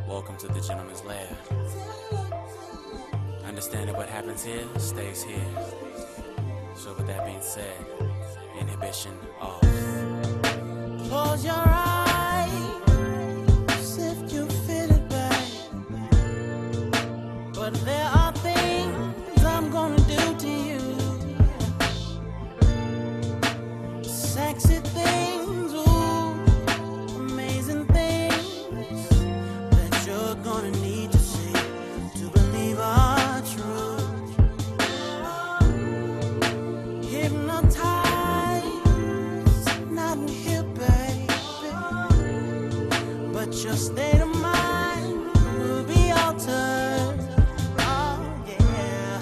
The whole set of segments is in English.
Welcome to the gentleman's lair. Understand that what happens here stays here. So with that being said, inhibition off. Close your eyes if you feel it bad. But there are things I'm gonna do to you. Sexy things, ooh, amazing things that you're gonna need to see to believe are true. Hypnotized, not here, baby, but your state of mind will be altered. Oh yeah,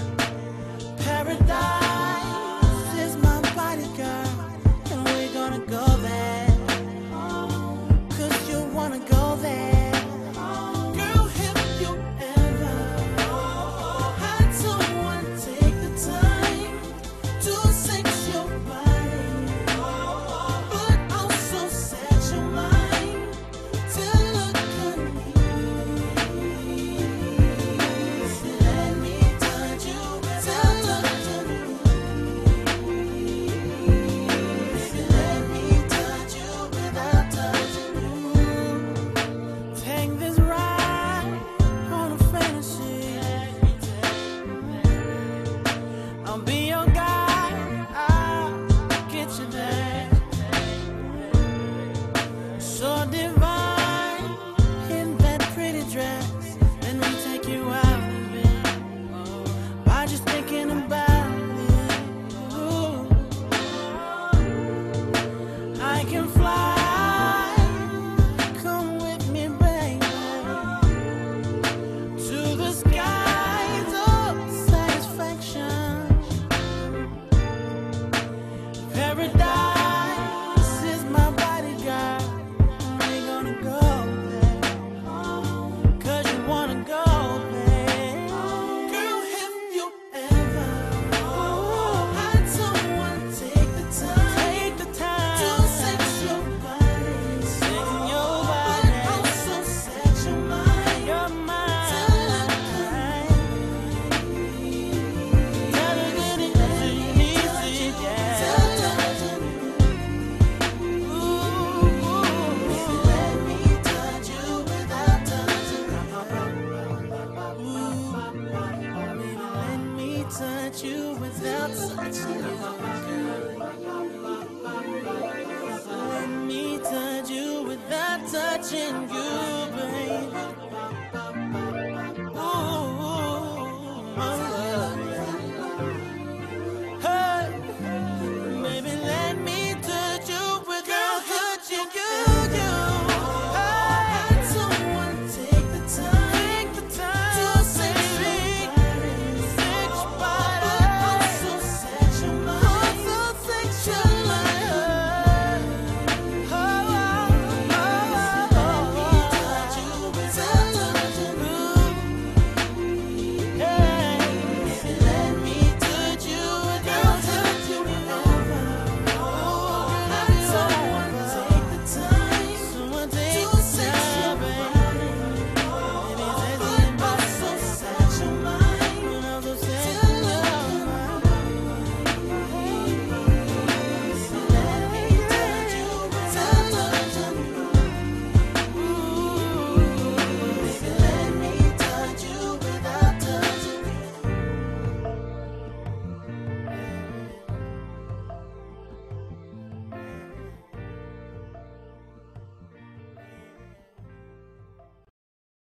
paradise is my bodyguard, and we're gonna go there, 'cause you wanna go there. Girl, have you ever had someone take the time to sex your body, but also set your mind to look uneasy? Let me touch you without touching you. Let me touch you without touching you. Take this ride on a fantasy. I'll be your guide, I'll get you there. So divine in that pretty dress. Let me take you out of it by just thinking about it. Ooh. I can fly, come with me, baby, to the skies of satisfaction. Paradise is my bodyguard, and we're gonna go there, 'cause you wanna go there. Girl, have you ever had someone take the time to sex your body, but also set your mind to look touch you without touching you. Let me touch you without touching you.